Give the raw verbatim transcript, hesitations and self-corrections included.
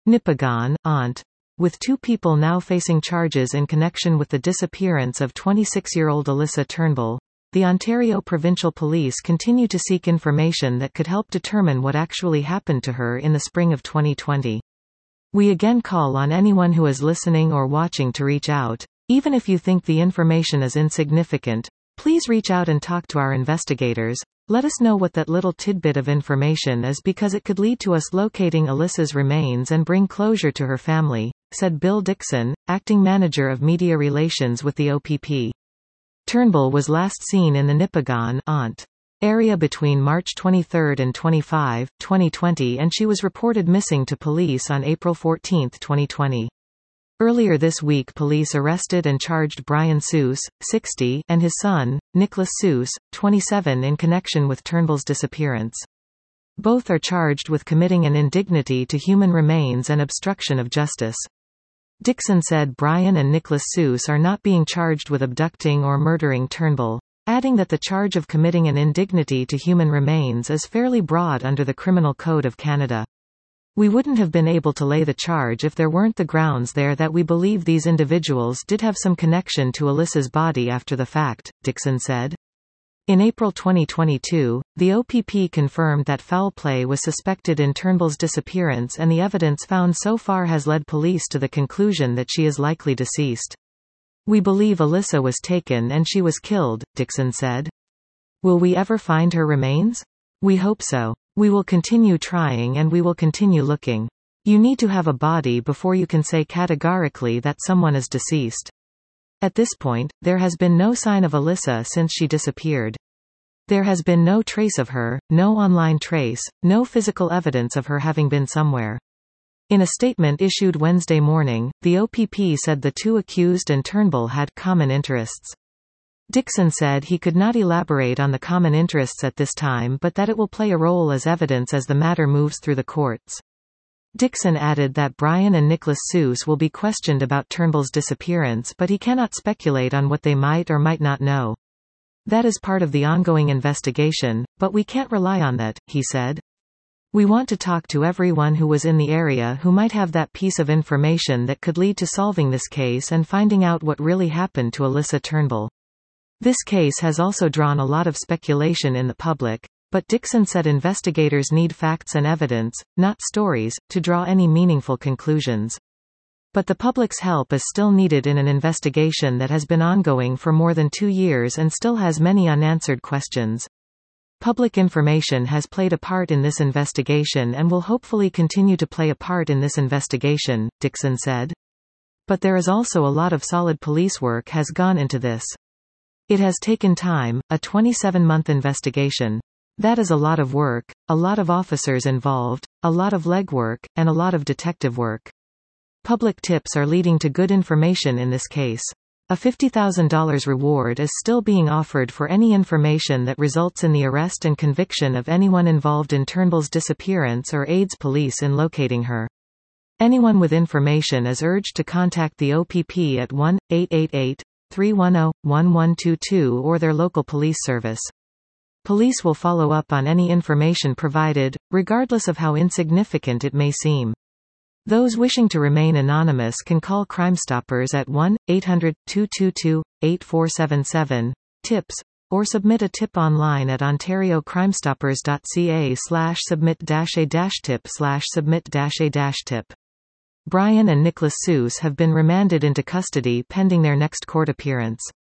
Nipigon, Ont. With two people now facing charges in connection with the disappearance of twenty-six-year-old Alyssa Turnbull, the Ontario Provincial Police continue to seek information that could help determine what actually happened to her in the spring of twenty twenty. We again call on anyone who is listening or watching to reach out. Even if you think the information is insignificant, please reach out and talk to our investigators. Let us know what that little tidbit of information is, because it could lead to us locating Alyssa's remains and bring closure to her family, said Bill Dixon, acting manager of media relations with the O P P. Turnbull was last seen in the Nipigon, Ont. area between March twenty-third and twenty-fifth, twenty twenty, and she was reported missing to police on April fourteenth, twenty twenty. Earlier this week, police arrested and charged Brian Seuss, sixty, and his son, Nicholas Seuss, twenty-seven, in connection with Turnbull's disappearance. Both are charged with committing an indignity to human remains and obstruction of justice. Dixon said Brian and Nicholas Seuss are not being charged with abducting or murdering Turnbull, adding that the charge of committing an indignity to human remains is fairly broad under the Criminal Code of Canada. We wouldn't have been able to lay the charge if there weren't the grounds there that we believe these individuals did have some connection to Alyssa's body after the fact, Dixon said. In April twenty twenty-two, the O P P confirmed that foul play was suspected in Turnbull's disappearance, and the evidence found so far has led police to the conclusion that she is likely deceased. We believe Alyssa was taken and she was killed, Dixon said. Will we ever find her remains? We hope so. We will continue trying and we will continue looking. You need to have a body before you can say categorically that someone is deceased. At this point, there has been no sign of Alyssa since she disappeared. There has been no trace of her, no online trace, no physical evidence of her having been somewhere. In a statement issued Wednesday morning, the O P P said the two accused and Turnbull had common interests. Dixon said he could not elaborate on the common interests at this time, but that it will play a role as evidence as the matter moves through the courts. Dixon added that Brian and Nicholas Seuss will be questioned about Turnbull's disappearance, but he cannot speculate on what they might or might not know. That is part of the ongoing investigation, but we can't rely on that, he said. We want to talk to everyone who was in the area who might have that piece of information that could lead to solving this case and finding out what really happened to Alyssa Turnbull. This case has also drawn a lot of speculation in the public, but Dixon said investigators need facts and evidence, not stories, to draw any meaningful conclusions. But the public's help is still needed in an investigation that has been ongoing for more than two years and still has many unanswered questions. Public information has played a part in this investigation and will hopefully continue to play a part in this investigation, Dixon said. But there is also a lot of solid police work has gone into this. It has taken time, a twenty-seven month investigation. That is a lot of work, a lot of officers involved, a lot of legwork, and a lot of detective work. Public tips are leading to good information in this case. A fifty thousand dollars reward is still being offered for any information that results in the arrest and conviction of anyone involved in Turnbull's disappearance or aids police in locating her. Anyone with information is urged to contact the O P P at one eight eight eight, three one zero, one one two two or their local police service. Police will follow up on any information provided, regardless of how insignificant it may seem. Those wishing to remain anonymous can call Crime Stoppers at one eight hundred, two two two, eight four seven seven, tips, or submit a tip online at ontariocrimestoppers.ca slash submit dash a dash tip slash submit dash a dash tip. Brian and Nicholas Seuss have been remanded into custody pending their next court appearance.